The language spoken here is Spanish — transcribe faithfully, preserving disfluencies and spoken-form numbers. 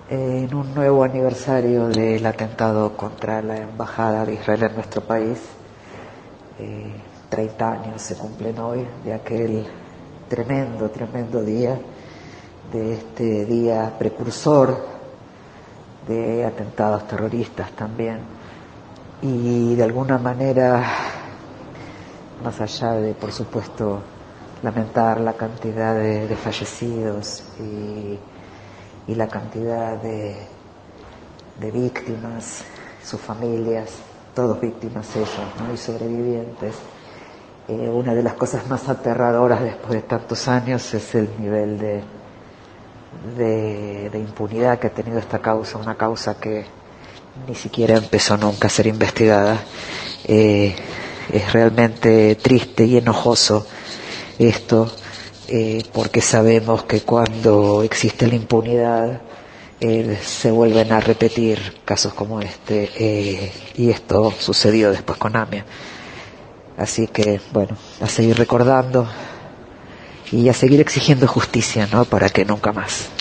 eh, en un nuevo aniversario del atentado contra la Embajada de Israel en nuestro país. Eh, treinta años se cumplen hoy de aquel tremendo, tremendo día, de este día precursor de atentados terroristas también. Y de alguna manera, más allá de, por supuesto, lamentar la cantidad de, de fallecidos y, y la cantidad de, de víctimas, sus familias, todos víctimas ellos, ¿no? Y sobrevivientes. Eh, una de las cosas más aterradoras después de tantos años es el nivel de, de, de impunidad que ha tenido esta causa, una causa que ni siquiera empezó nunca a ser investigada. Eh, es realmente triste y enojoso esto, eh, porque sabemos que cuando existe la impunidad eh, se vuelven a repetir casos como este, eh, y esto sucedió después con AMIA. Así que, bueno, a seguir recordando y a seguir exigiendo justicia, ¿no? Para que nunca más.